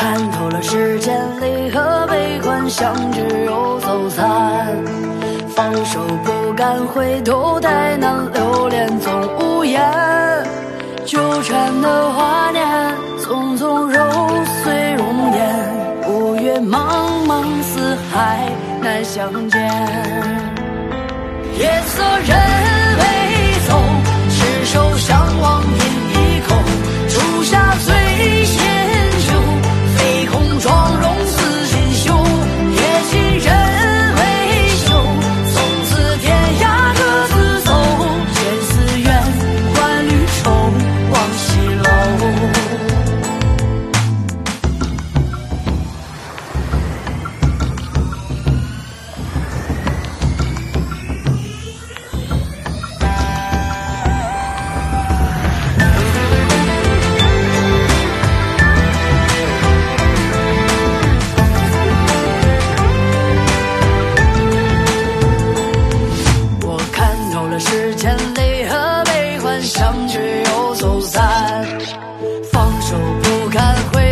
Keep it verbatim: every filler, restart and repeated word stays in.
看透了世间离合悲欢，相聚又走散。放手不敢回头，太难留恋总无言。纠缠的华年，匆匆揉碎容颜。五月茫茫四海，难相见。夜色人未走，执手相望饮一口。初夏醉仙酒，飞空妆容似锦绣。夜尽人未休，从此天涯各自走。见寺院，换绿绸，望西楼。世间离合悲欢，相聚又走散。放手不敢回